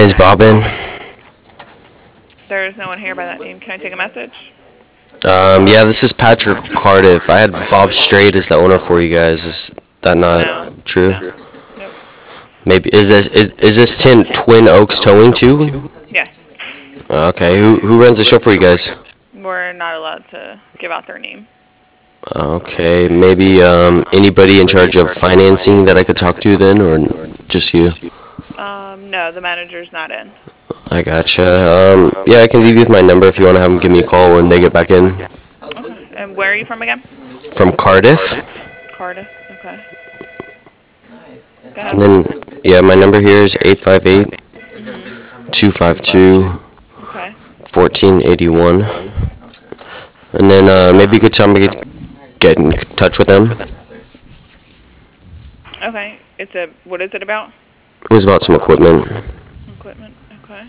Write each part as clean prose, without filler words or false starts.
Is Bob in? There's no one here by that name. Can I take a message? Yeah, this is Patrick Cardiff. I had Bob Straight as the owner for you guys. Is that not No. true? No. Nope. Maybe is this Twin Oaks Towing too? Yes. Okay, who runs the show for you guys? We're not allowed to give out their name. Okay, maybe anybody in charge of financing that I could talk to then, or just you? No, the manager's not in. I gotcha. Yeah, I can leave you with my number if you want to have them give me a call when they get back in. Okay. And where are you from again? From Cardiff. Cardiff. Okay. Go And ahead. then, yeah, my number here is 858 Mhm. 252 Okay. 1481. And then maybe you could tell me to get in touch with them. Okay. What is it about? It was about some equipment. Equipment. Okay.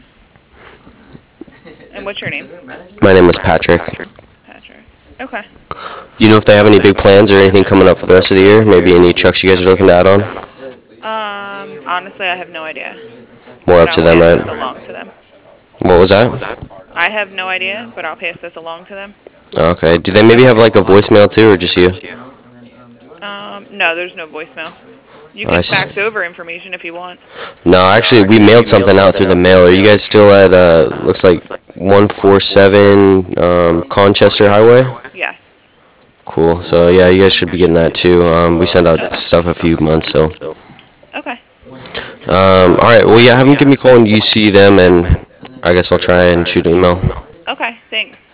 And what's your name? My name was Patrick. Patrick. Okay. You know if they have any big plans or anything coming up for the rest of the year? Maybe any trucks you guys are looking to add on? Honestly, I have no idea. More But up to I'll them, pass this right? along to them. What was that? I have no idea, but I'll pass this along to them. Okay. Do they maybe have like a voicemail too, or just you? No, there's no voicemail. You I can s- fax over information if you want. No, actually, we mailed something out through the mail. Are you guys still at, looks like 147 Conchester Highway? Yes. Cool. So, yeah, you guys should be getting that too. We sent out stuff a few months, so. Okay. Alright, well, yeah, have them give me a call when you see them, and I guess I'll try and shoot an email. Okay, thanks.